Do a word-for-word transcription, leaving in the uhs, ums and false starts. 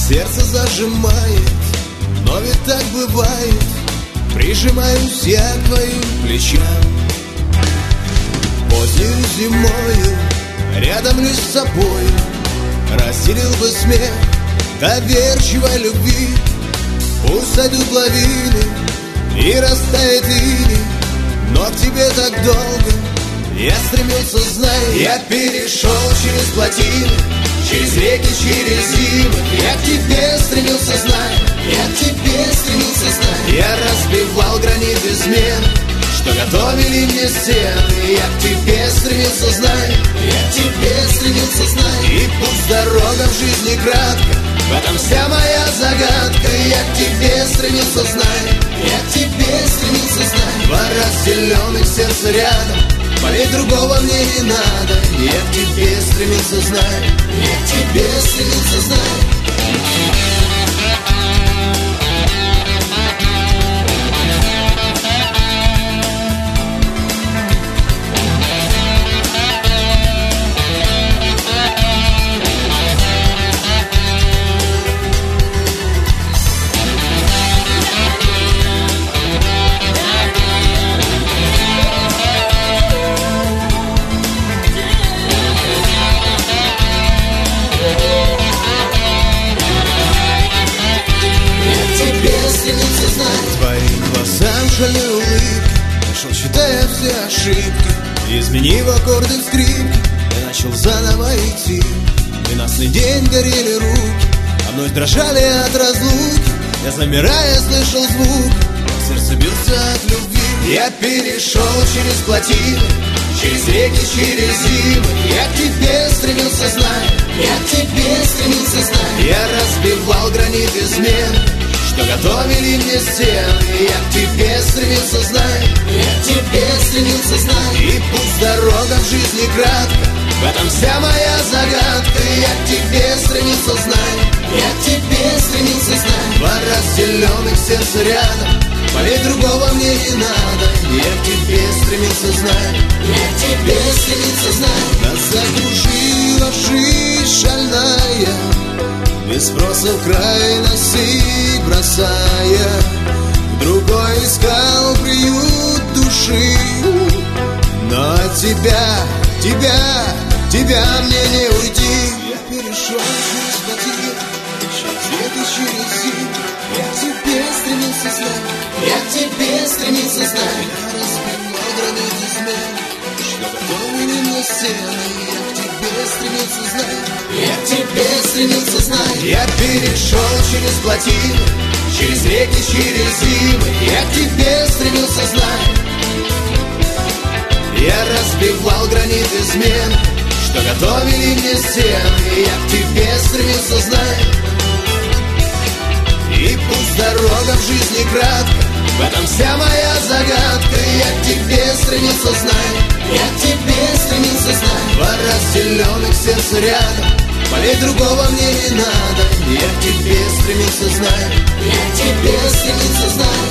Сердце зажимает, но ведь так бывает. Прижимаюсь я к твоим плечам. Позднею зимою рядом лишь с собой разделил бы смех доверчивой любви. Пусть сойдут лавины и растает иней, но к тебе так долго я стремился, знай. Я перешел через плотины, через реки, через зимы. Я к тебе стремился, знай. Я к тебе стремился, знай. Я разбивал гранит измен, что готовили мне стены. Я к тебе стремился, знай. Я к тебе стремился, знай. И пусть дорога в жизни кратка, в этом вся моя загадка. Я к тебе стремился, знай. Я к тебе стремился, знай. Двора зеленых, сердце рядом, полей другого мне не надо. Я к тебе стремился, знай. Я к тебе стремился, знай. Шальной улыбки нашел, считая все ошибки, изменив аккорды в скрипке, я начал заново идти. Двенадцатый день горели руки, а вновь дрожали от разлуки. Я, замирая, слышал звук, сердце бился от любви. Я перешел через плотины, через реки, через зимы. Я к тебе стремился, знай. Я к тебе стремился, знай. Я разбивал гранит измен, что готовили мне стены. Я к тебе стремился, знай. Я к тебе стремился, знай. И пусть дорога в жизни кратка, в этом вся моя загадка. Я к тебе стремился, знай. Я к тебе стремился, знай. Двора зеленых, сердце рядом, полей другого мне не надо. Я к тебе стремился, знай. Я к тебе стремился, знай. Нас закружила жизнь шальная, без спроса в крайности бросая. Другой искал приют души, но от тебя, тебя, тебя мне не уйти. Я перешел через плотины, через реки, через зимы. Я к тебе стремился, знай. Я к тебе стремился, знай. Я разбивал гранит измен, что готовили мне стены. Я к тебе стремился, знай. Я к тебе стремился, знай. Я перешел через плотины, через реки, через зимы. Я к тебе стремился, знай. Я разбивал гранит измен, что готовили мне стены. Я к тебе стремился, знай. И пусть дорога в жизни кратка, в этом вся моя загадка. Я к тебе стремился, знай. Я к тебе стремился, знай. Двора зеленых, сердце рядом, полей другого мне не надо. Я к тебе стремился, знай. Я к тебе стремился, знай.